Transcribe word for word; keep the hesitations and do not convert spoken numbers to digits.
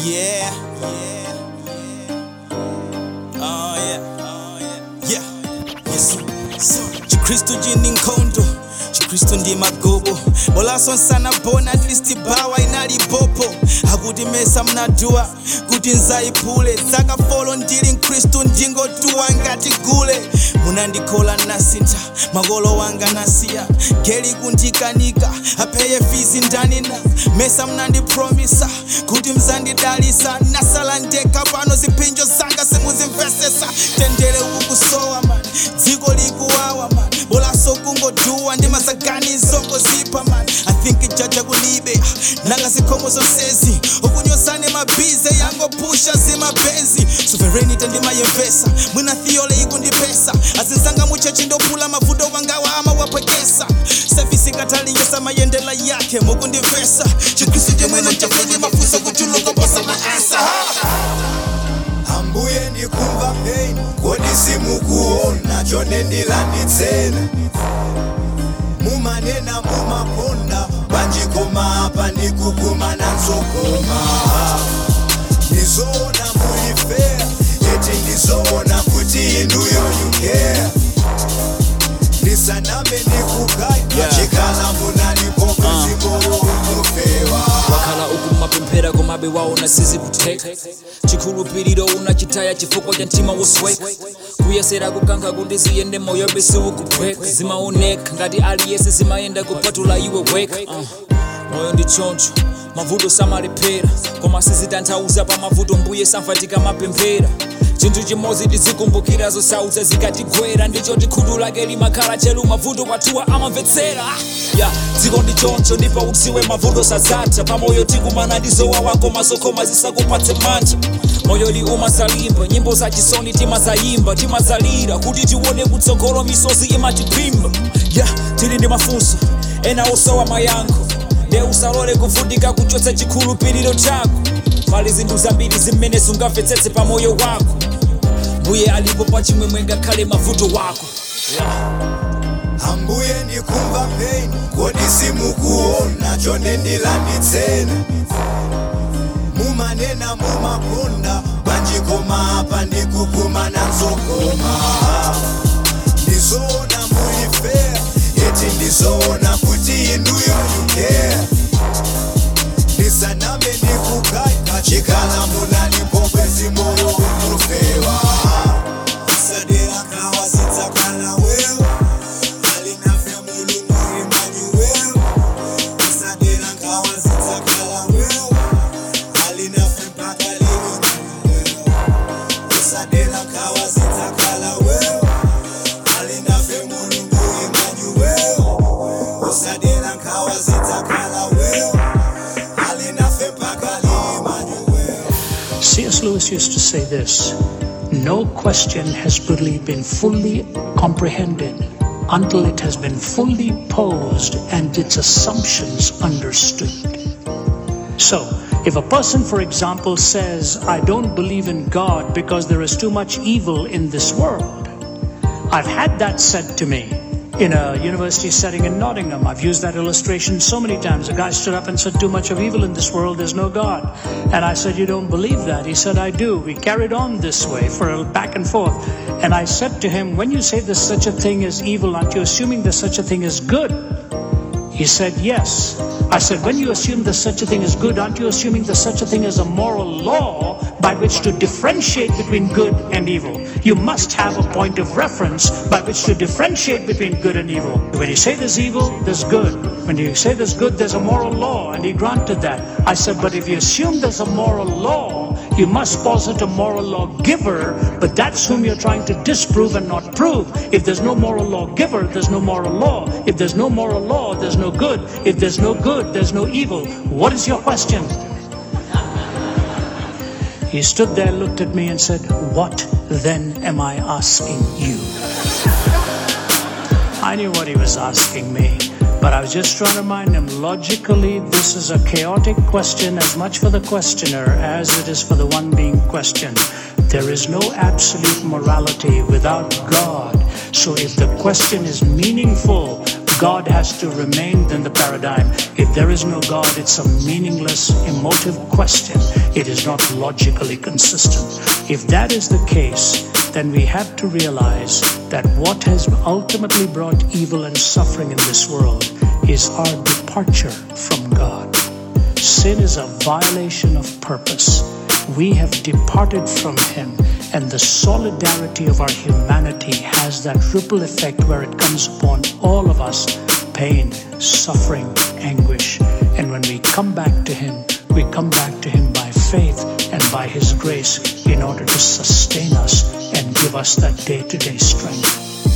Yeah, yeah, yeah. Oh yeah, oh yeah, yeah. Yes, so Chikristo jini nkondo, Chikristo ndi magobo. Bola son sana bona at least bawa inali popo. Hakuti mesa mnadua, kuti nzai pule. Zaka follow ndili Kristo ndingo tuwa ngati gule. Munandikola nasinta, magolo wanga nasia. Geli kundikanika, apeye fizi ndani na mesa mnandi promisa, kuti mzandi dalisa. Nasala ndeka pano zipinjo zanga simuzimvesesa. Tendele ukusowa man, dziko likuwawa man. Bola so kungo duwa ndi masagani zongo zipa man. I think ijaja kulibe, nanga zikomo zonsezi. Ukunyosane mabize yango pusha zima benzi. Sovereignty ndi mayemvesa, mwina theole ikundipesa. Azinzanga muchechi ndopula mavudo wangawa ama wapwekesa. Service katalinyesa mayendela yake mukundivesa. Chikristo jemwena nchafenye mafuso kuchuluka posa maasa. Ambuye ndikumva pain, kodi simukuona chone ndilanditsena. Mumanena mumaponda, banjikoma apa ndikukumana nzokoma. Ndizoona mulifea, eti ndizoona kuti inuyo you care. Ndisaname ndikukai, chikala munalipo kuzikoro umufewa. Wakala ukuma pempera komabe waona sizi kuteka. Chikhulupiriro unachitaya chifukwa cha mtima wosweka. Kuyesera kukanka kundiziyende moyo besi ukupweka. Zimaoneka ngati aliyese zimayenda kupatula iwe weka. uh. Moyo ndi choncho, mavuto samalepera. Koma sizitanthauza pa mavuto mbuye samfatika mapemphera. Chinthu chimodzi tizikumbukira zosauza zikatigwera. Ndicho tikhutu lake limakhala chelu mavuto kwathuwa amamvetsera. Ya dziko ndi choncho ndipo udziwe mavuto sadzatha. Pamoyo tikumana ndizowawa koma zokoma zisakupatse mantha. Moyo li umazalimba, nyimbo za chisoni timazayimba. Timazalira kuti tione kutsogolo misozi imatipimba. Ya tili ndi mafunso ena osowa mayankho. Nde usalole kuvundika kuchotsa chikhulupiriro chako. Pali zinthu zambiri zimene sungamvetsetse pa moyo wako. Mbuye alipo pa chimwemwe ngakhale mavuto wako. Yeah. Ambuye ndikumva pain, kodi simukuona chone ndilanditsena. Mumanena mumaponda, banjikoma apa ndikukumana nzokoma. Ndizoona mulifea, eti ndizoona kuti inuyo you care. Ndisaname ndikukai, chikala munalipo kwezimoro umufewa. Sadera kawa sitakala wewe, alinafe mulungu Emmanuel. Sadera kawa sitakala wewe, alinafe mpaka leo wewe. Sadera kawa sitakala wewe, alinafe mulungu Emmanuel. Sadera kawa sitakala wewe, alinafe mpaka leo Emmanuel. C S Lewis used to say this: no question has really been fully comprehended until it has been fully posed and its assumptions understood. So, if a person, for example, says, I don't believe in God because there is too much evil in this world, I've had that said to me in a university setting in Nottingham. I've used that illustration so many times. A guy stood up and said, too much of evil in this world, there's no God. And I said, you don't believe that? He said, I do. We carried on this way for a back and forth. And I said to him, when you say there's such a thing as evil, aren't you assuming there's such a thing as good? He said, yes. I said, when you assume there's such a thing as good, aren't you assuming there's such a thing as a moral law by which to differentiate between good and evil? You must have a point of reference by which to differentiate between good and evil. When you say there's evil, there's good. When you say there's good, there's a moral law, and he granted that. I said, but if you assume there's a moral law, you must posit a moral lawgiver, but that's whom you're trying to disprove and not prove. If there's no moral lawgiver, there's no moral law. If there's no moral law, there's no good. If there's no good, there's no evil. What is your question? He stood there, looked at me and said, what then am I asking you? I knew what he was asking me, but I was just trying to remind him, logically, this is a chaotic question as much for the questioner as it is for the one being questioned. There is no absolute morality without God. So if the question is meaningful, God has to remain, then the paradigm. If there is no God, it's a meaningless, emotive question. It is not logically consistent. If that is the case, then we have to realize that what has ultimately brought evil and suffering in this world is our departure from God. Sin is a violation of purpose. We have departed from Him, and the solidarity of our humanity has that ripple effect where it comes upon all of us, pain, suffering, anguish. And when we come back to Him, we come back to Him by faith and by His grace in order to sustain us and give us that day-to-day strength.